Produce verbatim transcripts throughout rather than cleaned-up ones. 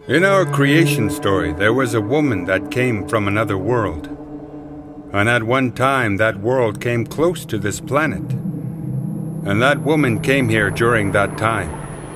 In our creation story, there was a woman that came from another world. And at one time, that world came close to this planet. And that woman came here during that time.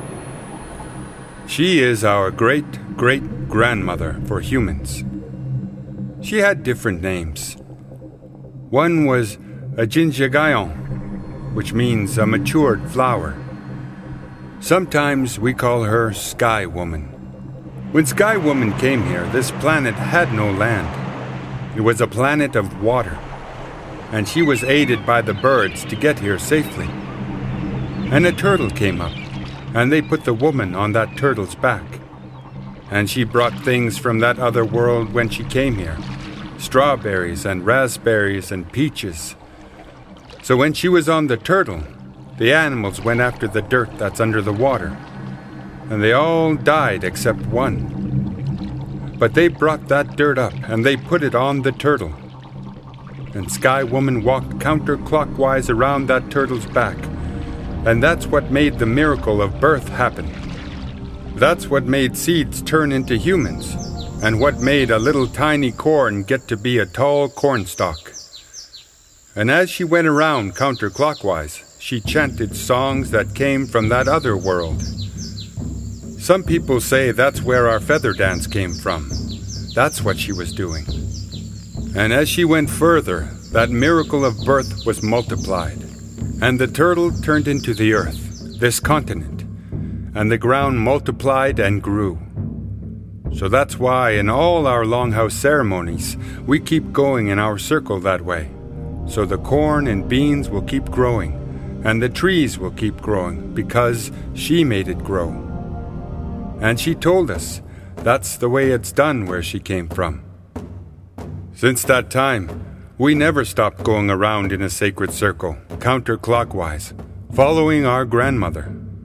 She is our great-great-grandmother for humans. She had different names. One was a Jinjagayon, which means a matured flower. Sometimes we call her Sky Woman. When Sky Woman came here, this planet had no land. It was a planet of water, and she was aided by the birds to get here safely. And a turtle came up, and they put the woman on that turtle's back. And she brought things from that other world when she came here, strawberries and raspberries and peaches. So when she was on the turtle, the animals went after the dirt that's under the water, and they all died except one. But they brought that dirt up, and they put it on the turtle. And Sky Woman walked counterclockwise around that turtle's back, and that's what made the miracle of birth happen. That's what made seeds turn into humans, and what made a little tiny corn get to be a tall cornstalk. And as she went around counterclockwise, she chanted songs that came from that other world. Some people say that's where our feather dance came from. That's what she was doing. And as she went further, that miracle of birth was multiplied. And the turtle turned into the earth, this continent, and the ground multiplied and grew. So that's why in all our longhouse ceremonies, we keep going in our circle that way. So the corn and beans will keep growing, and the trees will keep growing, because she made it grow. And she told us that's the way it's done where she came from. Since that time, we never stopped going around in a sacred circle, counterclockwise, following our grandmother.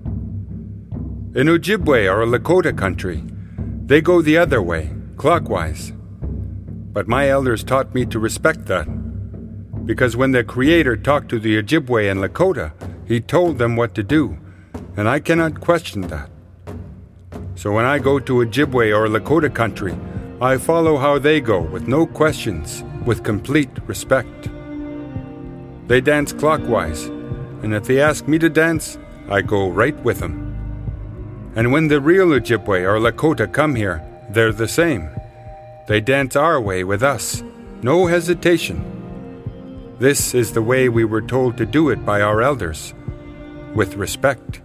In Ojibwe or Lakota country, they go the other way, clockwise. But my elders taught me to respect that, because when the Creator talked to the Ojibwe and Lakota, he told them what to do, and I cannot question that. So when I go to Ojibwe or Lakota country, I follow how they go with no questions, with complete respect. They dance clockwise, and if they ask me to dance, I go right with them. And when the real Ojibwe or Lakota come here, they're the same. They dance our way with us, no hesitation. This is the way we were told to do it by our elders, with respect.